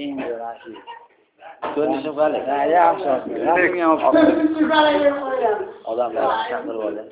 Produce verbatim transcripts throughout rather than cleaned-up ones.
endi Rashid. Ko'rinishim qalay? Ha, yaxshi. Rasmga olib. Odamlarni chaqirib oldi.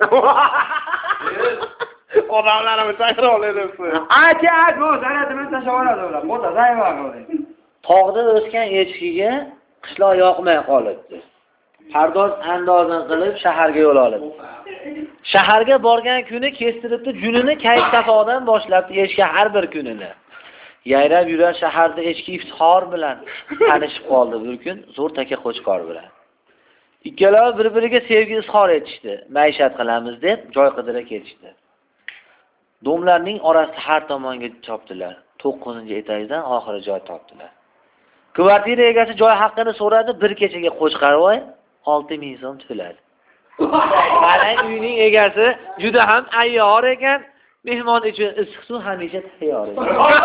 Odamlarni chaqirib olyapsiz. Aka, bu zaradimni tashavoradi ular. Bo'ta zayva qildi. Tog'da o'sgan echkiga qishloq yoqmay qolibdi. Pardoz andozini qilib shaharga yo'l olibdi. Shaharga borgan kuni kestiribdi, junini kayf safodan boshlabdi echki har bir kunini. Yayrab yurar shaharda echki iftixor bilan tanishib qoldi bir kun zo'r taka qo'chqor bilan. Ikkalari bir-biriga sevgi izhor etishdi. Maishat qilamiz deb joy qidira ketishdi. Domlarning orasida har tomonga chopdilar. to'qqizinchi etajdan oxiri joy topdilar. Kvartira egasi joy haqqini so'radi, bir kechaga qo'chqarvoy olti ming so'm to'ladi. Qarang, uyning egasi juda ham ayyor ekan, mehmon uchun issiq suv hamisha tayyor ekan.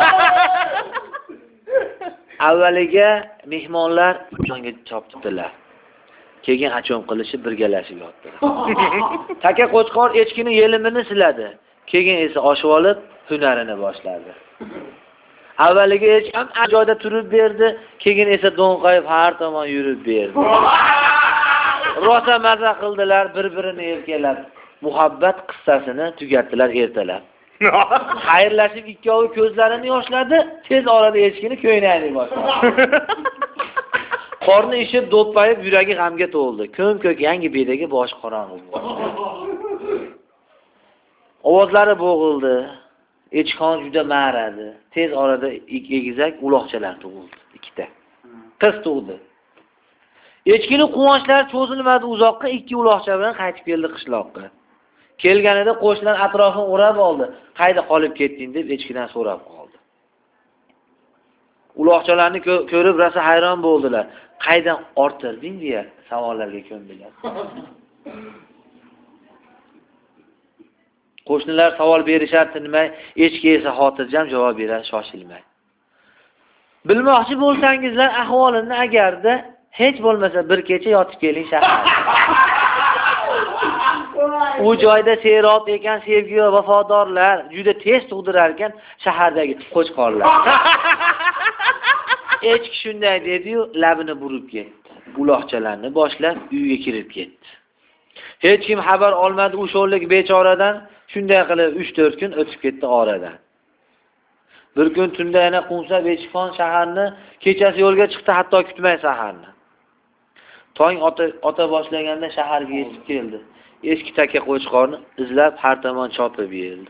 Avvaliga mehmonlar jonga chopdilar. Keyin achom qilishib birgalashib yotdilar. Taka qo'chqor echkini yelimini siladi. Keyin esa oshib olib hunarini boshladi. Avvaliga hech ham joyda turib berdi, keyin esa do'nqayib har tomon yurib berdi. Rosa maza qildilar, bir-birini erkalab. Muhabbat qissasini tugatdilar ertalab. Xayrlashib ikkovi ko'zlarini yoshladi, tez orada echkini ko'ynayni boshladi. Qorni ishib do'ppayib, yuragi g'amga to'ldi. Ko'm-ko'k yangi bedagi bosh qorong'u bo'ldi. Ovozlari bo'g'ildi. Echkon juda ma'radi. Tez orada egizak uloqchalar tug'ildi, ikkita. Qiz tug'di. Echkini quvonchlar cho'zilmadi uzoqqa, ikki uloqcha bilan qaytib keldi qishloqqa. Kelganida qo'shnilar atrofini o'rab oldi. Qayda qolib ketding deb echkidan so'rab qoldi. Uloqchalarni ko'rib rosa hayron bo'ldilar. Qaydan orttirding deya savollarga ko'ndilar. Qo'shnilar savol berishar tinmay, echki esa xotirjam javob berar shoshilmay. Bilmoqchi bo'lsangizlar ahvolini agarda hech bo'lmasa bir kecha yotib keling shaharga. U joyda seyrot ekan sevgi va vafodorlar, juda tez tug'dirar ekan shahardagi qo'chqorlar. Echki shunday dedi-yu, labini burib ketdi. Uloqchalarni boshlab uyga kirib ketdi. Hech kim xabar olmadi o'sho'lik bechoradan. Shunday qilib uch to'rt kun o'tib ketdi oradan. Bir kun tunda yana Qumsa Bechixon shaharni, kechasi yo'lga chiqdi, hatto kutmay saharni. Tong ota ota boshlaganda shaharga yetib keldi. Eski taka qo'chqorni izlab har tomon chopib yeldi.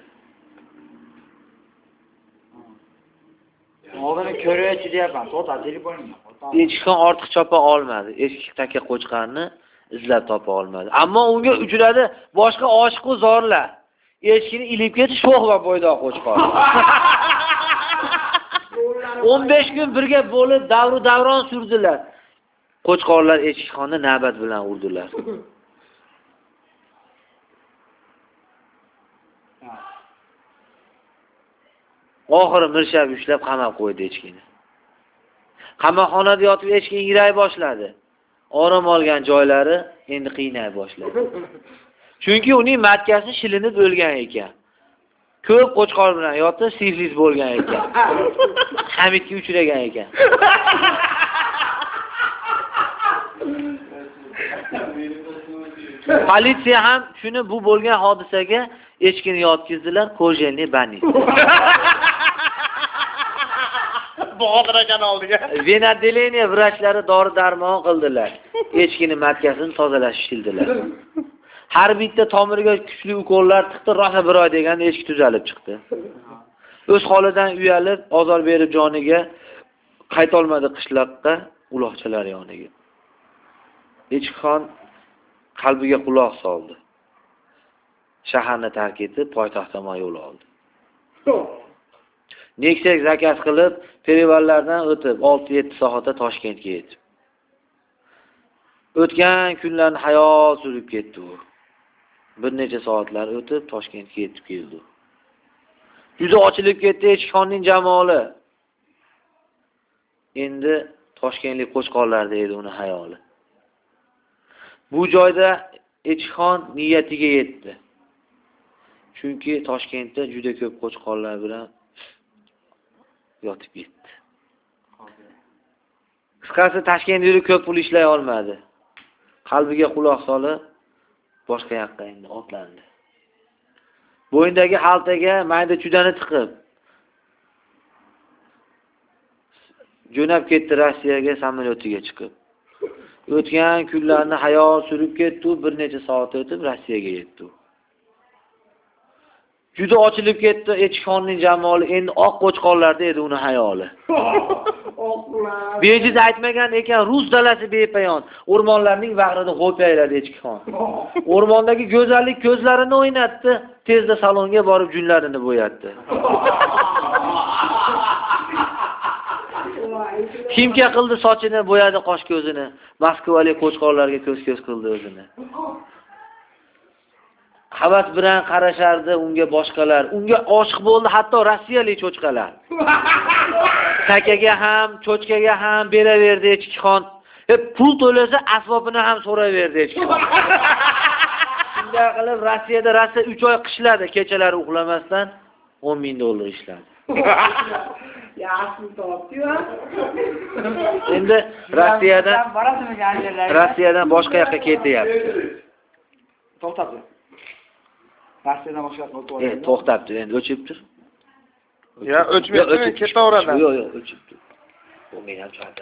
O'g'lini ko'raychi deyapman, to'ta telefonga. Bechixon ortiq chopa olmadi. Eski taka qo'chqorni izlab topa olmadi. Ammo unga uchradi boshqa oshiq va zorlar. Echkini ilib ketib sho'x va bo'ydoq qo'chqor. o'n besh kun birga bo'lib davru davron surdilar. Qo'chqorlar echkixonni navbat bilan urdilar. Oxiri mirshab ushlab qamab qo'ydi echkini. Qamoqxonada yotib echki ingray boshladi. Orom olgan joylari endi qiynay boshladi. Chunki uning matkasi shilinib o'lgan ekan. Ko'p qo'chqor bilan yotib siflis bo'lgan ekan. Hamidga uchragan ekan. Politsiya ham shuni bu bo'lgan hodisaga echkini yotkizdilar Kojelniy banniy. Bodir ekan oldiga. Venadeleniya vrachlari dori-darmon qildilar. Echkini matkasini tozalash shildilar. Har bitta tomiriga kuchli ukollar tiqdi, rosa bir oy degan echki tuzalib chiqdi. O'z holidan uyalib, ozor berib joniga qayta olmadi qishloqqa, uloqchalar yoniga. Echkixon qalbiga quloq soldi. Shaharni tark etib, poytaxt tomon yo'l oldi. Neksak zakaz qilib, perivallardan o'tib, olti yetti soatda Toshkentga yetib. O'tgan kunlarni hayol surib ketdi u. Bir necha soatlar o'tib Toshkentga yetib keldi. Juda ochilib ketdi Echkixonning jamoli. Endi Toshkentlik qo'chqorlarda edi uni hayoli. Bu joyda Echkixon niyatiga yetdi. Chunki Toshkentda juda ko'p qo'chqorlar bilan yotib ketdi. Qisqasi Toshkentda yurib ko'p pul ishlay olmadi. Qalbiga quloq solib boshqa yoqqa endi otlandi. Bo'yindagi xaltaga mayda chudani tiqib jo'nab ketdi Rossiyaga samolyotiga chiqib. O'tgan kunlarni hayol surib ketdi, bir necha soat o'tib Rossiyaga yetdi. Juda ochilib ketdi Echixonning jamoli, endi oq qo'chqonlarda edi uni hayoli. Bejiz aytmagan ekan, rus dalasi bepayon, o'rmonlarning bag'rida g'o'payladi Echixon. O'rmondagi go'zallik ko'zlarini o'ynatdi, tezda salonga borib junlarini bo'yatdi. Kimga qildi sochini, bo'yadi qosh ko'zini, Moskvalik qo'chqonlarga ko'z-ko'z qildi o'zini. Havas bilan qarashardi unga boshqalar. Unga oshiq bo'ldi hatto rossiyalik cho'chqalar. Takaga ham, cho'chkaga ham beraverdi Echkixon. E pul to'lasa asbobini ham so'raverdi Echkixon. Shunday qilib Rossiyada Rossiya uch oy qishladi, kechalari uxlamasdan o'n ming dollar ishladi. Yaxshi topdi-ku. Endi Rossiyadan Rossiyadan boshqa yoqqa ketyapti. To'xtabdi. Rossiyadan boshqa yoqqa o'tib. E, to'xtabdi, endi o'chib tur. Ya, o'chmaydi, ketaveradi. Yo'q, yo'q, o'chib tur. Bu men ham